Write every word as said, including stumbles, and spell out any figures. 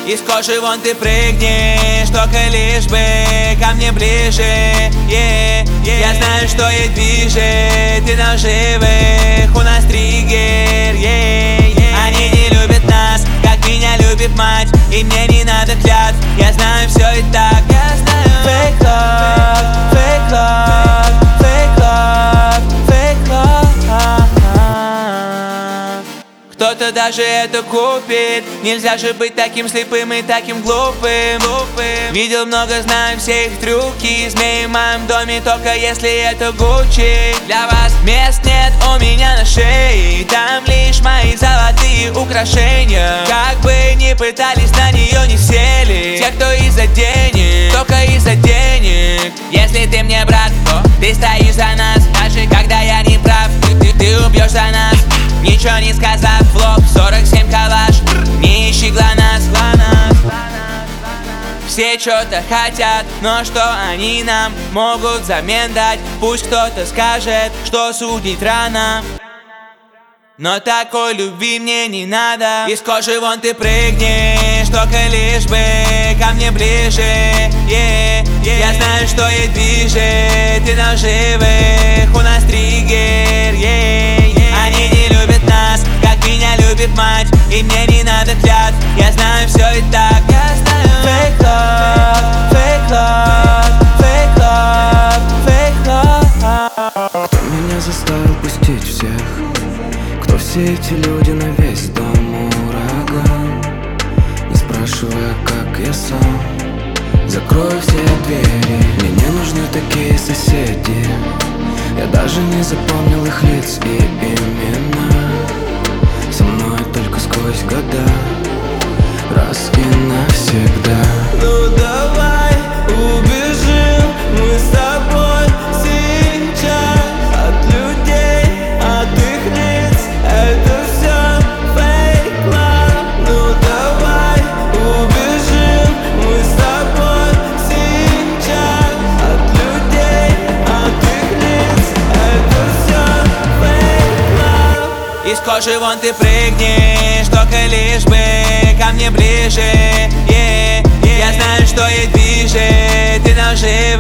Из кожи вон ты прыгнешь, только лишь бы ко мне ближе, yeah, yeah. Я знаю, что ей движет, ты наживых, у нас триггер, yeah, yeah. Они не любят нас, как меня любит мать, и мне не надо клятв, я знаю все и так. Я знаю. Fake love, fake love, fake love, fake love. Кто-то даже это купит. Нельзя же быть таким слепым и таким глупым, глупым. Видел много, знаю все их трюки. Змеи в моем доме, только если это Гуччи. Для вас мест нет у меня на шее, там лишь мои золотые украшения. Как бы ни пытались, на нее не сели. Те, кто из-за денег, только из-за денег. Если ты мне брат, то ты стоишь за нас. Даже когда я не прав, ты, ты, ты убьешь за нас. Ничего не сказав в лоб, сорок семь калаш. Не ищи глонасс, глонасс. Все что-то хотят, но что они нам могут взамен дать? Пусть кто-то скажет, что судить рано, но такой любви мне не надо. Из кожи вон ты прыгнешь, только лишь бы ко мне ближе, yeah, yeah. Я знаю, что ей движет, ты наживых, у нас триггер, yeah, yeah. Они не любят нас, как меня любит мать, и мне не надо клятв, я знаю все и так. Я знаю. Fake love, fake love, fake love, fake love. Кто меня заставил пустить всех? Кто все эти люди на весь дом ураган? Не спрашивая, как я сам закрою все двери. Мне не нужны такие соседи. Я даже не запомнил их лиц и имена. Со мной только сквозь года, раз и навсегда. Ну давай убежим мы с тобой сейчас от людей, от их лиц. Это все fake love. Ну давай убежим мы с тобой сейчас от людей, от их лиц. Это все fake love. Из кожи вон ты прыгнешь, только лишь бы ко мне ближе, yeah, yeah. Я знаю, что ей движет, ты наживых.